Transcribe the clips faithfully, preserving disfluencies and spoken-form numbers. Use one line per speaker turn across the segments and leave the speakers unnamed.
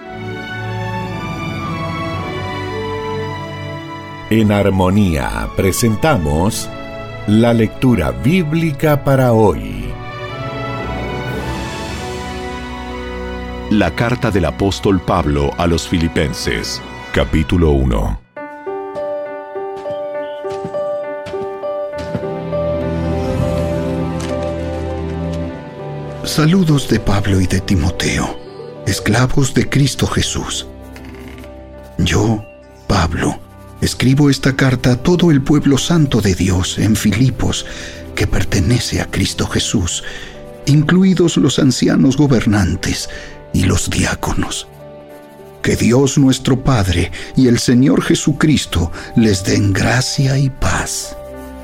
En Armonía presentamos la lectura bíblica para hoy.
La carta del apóstol Pablo a los Filipenses, capítulo uno.
Saludos de Pablo y de Timoteo, esclavos de Cristo Jesús. Yo, Pablo, escribo esta carta a todo el pueblo santo de Dios en Filipos, que pertenece a Cristo Jesús, incluidos los ancianos gobernantes y los diáconos. Que Dios nuestro Padre y el Señor Jesucristo les den gracia y paz.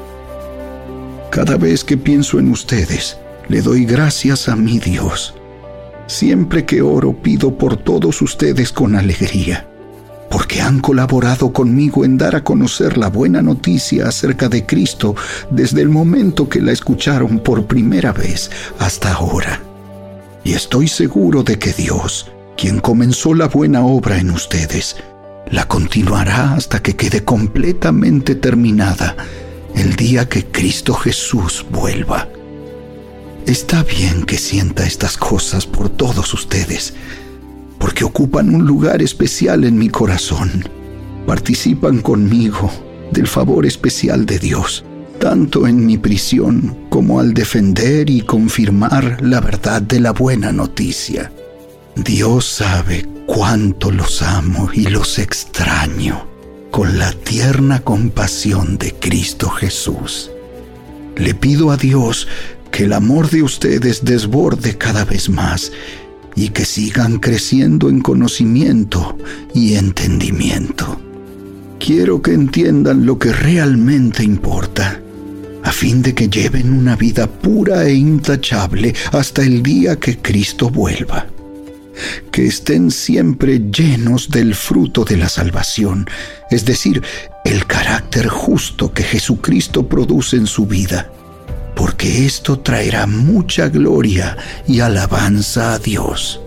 Cada vez que pienso en ustedes, le doy gracias a mi Dios. Siempre que oro, pido por todos ustedes con alegría, porque han colaborado conmigo en dar a conocer la buena noticia acerca de Cristo desde el momento que la escucharon por primera vez hasta ahora. Y estoy seguro de que Dios, quien comenzó la buena obra en ustedes, la continuará hasta que quede completamente terminada el día que Cristo Jesús vuelva. Está bien que sienta estas cosas por todos ustedes, porque ocupan un lugar especial en mi corazón. Participan conmigo del favor especial de Dios, tanto en mi prisión como al defender y confirmar la verdad de la buena noticia. Dios sabe cuánto los amo y los extraño con la tierna compasión de Cristo Jesús. Le pido a Dios que el amor de ustedes desborde cada vez más y que sigan creciendo en conocimiento y entendimiento. Quiero que entiendan lo que realmente importa, a fin de que lleven una vida pura e intachable hasta el día que Cristo vuelva. Que estén siempre llenos del fruto de la salvación, es decir, el carácter justo que Jesucristo produce en su vida, porque esto traerá mucha gloria y alabanza a Dios.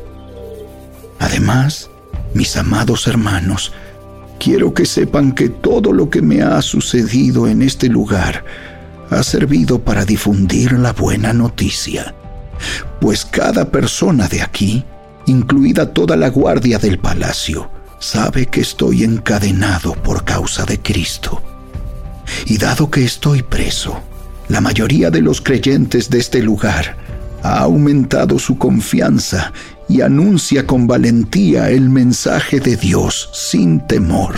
Además, mis amados hermanos, quiero que sepan que todo lo que me ha sucedido en este lugar ha servido para difundir la buena noticia, pues cada persona de aquí, incluida toda la guardia del palacio, sabe que estoy encadenado por causa de Cristo. Y dado que estoy preso, la mayoría de los creyentes de este lugar ha aumentado su confianza y anuncia con valentía el mensaje de Dios sin temor.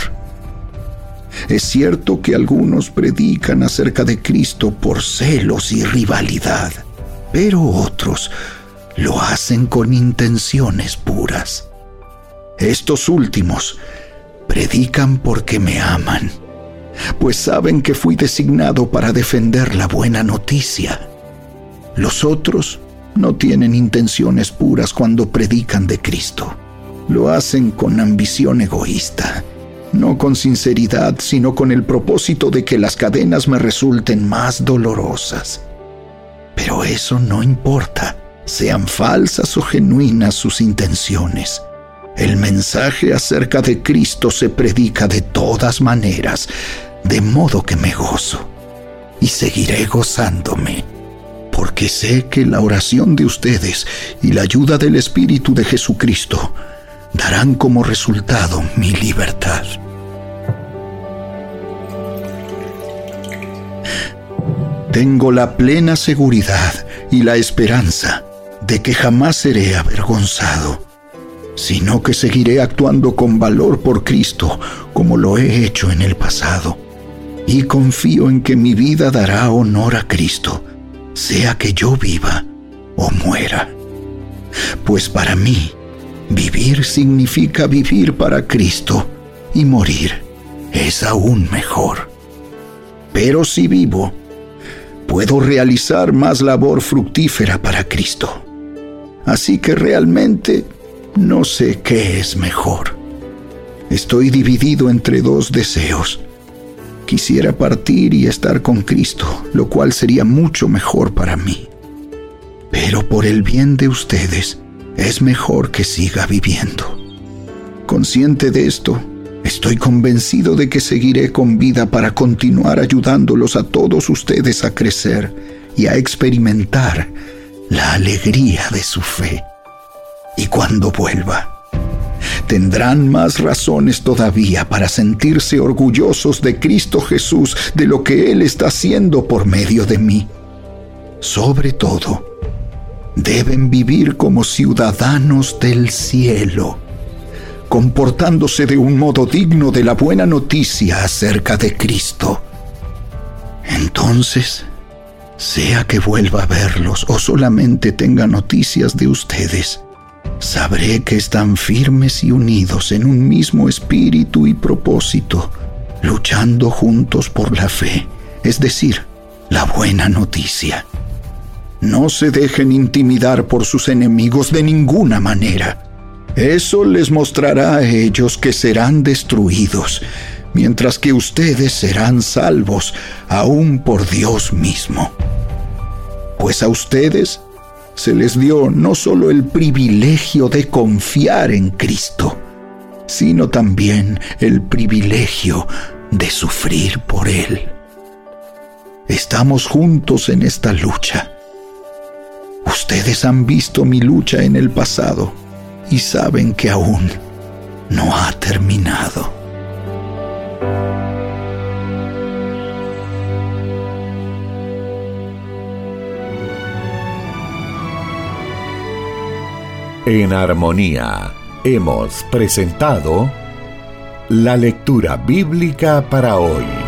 Es cierto que algunos predican acerca de Cristo por celos y rivalidad, pero otros lo hacen con intenciones puras. Estos últimos predican porque me aman, pues saben que fui designado para defender la buena noticia. Los otros no tienen intenciones puras cuando predican de Cristo. Lo hacen con ambición egoísta, no con sinceridad, sino con el propósito de que las cadenas me resulten más dolorosas. Pero eso no importa, sean falsas o genuinas sus intenciones. El mensaje acerca de Cristo se predica de todas maneras, de modo que me gozo y seguiré gozándome, porque sé que la oración de ustedes y la ayuda del Espíritu de Jesucristo darán como resultado mi libertad. Tengo la plena seguridad y la esperanza de que jamás seré avergonzado, sino que seguiré actuando con valor por Cristo como lo he hecho en el pasado. Y confío en que mi vida dará honor a Cristo, sea que yo viva o muera. Pues para mí, vivir significa vivir para Cristo y morir es aún mejor. Pero si vivo, puedo realizar más labor fructífera para Cristo. Así que realmente no sé qué es mejor. Estoy dividido entre dos deseos. Quisiera partir y estar con Cristo, lo cual sería mucho mejor para mí. Pero por el bien de ustedes, es mejor que siga viviendo. Consciente de esto, estoy convencido de que seguiré con vida para continuar ayudándolos a todos ustedes a crecer y a experimentar la alegría de su fe. Y cuando vuelva, tendrán más razones todavía para sentirse orgullosos de Cristo Jesús, de lo que Él está haciendo por medio de mí. Sobre todo, deben vivir como ciudadanos del cielo, comportándose de un modo digno de la buena noticia acerca de Cristo. Entonces, sea que vuelva a verlos o solamente tenga noticias de ustedes, sabré que están firmes y unidos en un mismo espíritu y propósito, luchando juntos por la fe, es decir, la buena noticia. No se dejen intimidar por sus enemigos de ninguna manera. Eso les mostrará a ellos que serán destruidos, mientras que ustedes serán salvos aún por Dios mismo. Pues a ustedes se les dio no solo el privilegio de confiar en Cristo, sino también el privilegio de sufrir por Él. Estamos juntos en esta lucha. Ustedes han visto mi lucha en el pasado y saben que aún no ha terminado.
En Armonía hemos presentado la lectura bíblica para hoy.